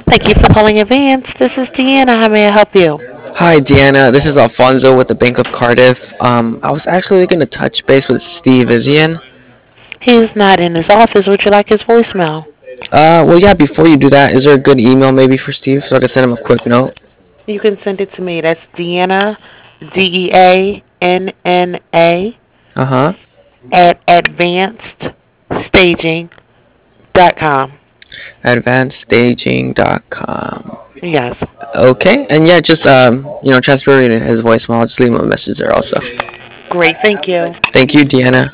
Thank you for calling Advance. This is Deanna. How may I help you? Hi, Deanna. This is Alfonso with the Bank of Cardiff. I was actually looking to touch base with Steve. Is he in? He's not in his office. Would you like his voicemail? Well, yeah. Before you do that, is there a good email maybe for Steve so I can send him a quick note? You can send it to me. That's Deanna, DEANNA, Uh huh. at advancedstaging.com. AdvancedStaging.com. Yes. Okay, and yeah, just transferring his voicemail. I'll just leave him a message there also. Great. Thank you. Thank you, Deanna.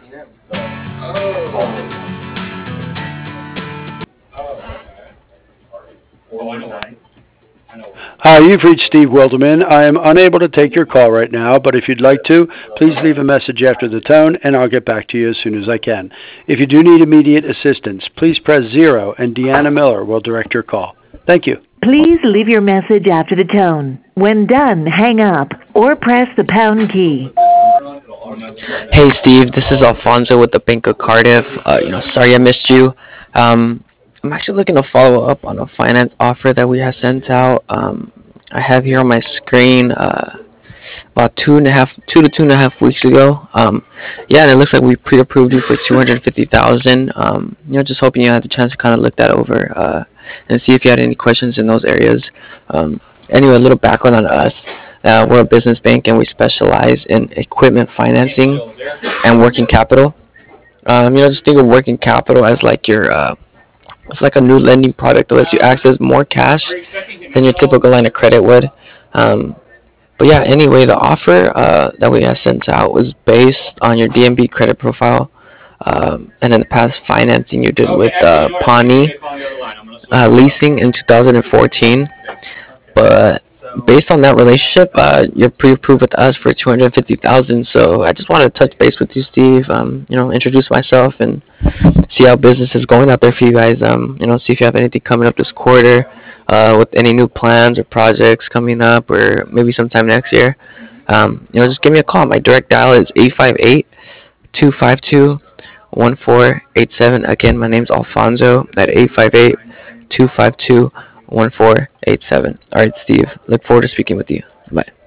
Hi, you've reached Steve Wilderman. I am unable to take your call right now, but if you'd like to, please leave a message after the tone and I'll get back to you as soon as I can. If you do need immediate assistance, please press 0 and Deanna Miller will direct your call. Thank you. Please leave your message after the tone. When done, hang up or press the pound key. Hey, Steve. This is Alfonso with the Bank of Cardiff. Sorry I missed you. I'm actually looking to follow up on a finance offer that we have sent out. I have here on my screen about 2 to 2.5 weeks ago. Yeah, and it looks like we pre-approved you for 250,000. Just hoping you had the chance to kind of look that over and see if you had any questions in those areas. Anyway, a little background on us. We're a business bank and we specialize in equipment financing and working capital. Just think of working capital as like it's like a new lending product that lets you access more cash than your typical line of credit would. Um, but yeah, anyway, the offer that we have sent out was based on your DMB credit profile, and in the past financing you did with Pawnee leasing in 2014. But based on that relationship, you're pre-approved with us for 250,000. So I just wanted to touch base with you, Steve. Introduce myself and see how business is going out there for you guys. See if you have anything coming up this quarter, with any new plans or projects coming up, or maybe sometime next year. Just give me a call. My direct dial is 858-252-1487. Again, my name's Alfonso at 858-252-1487. All right, Steve. Look forward to speaking with you. Bye.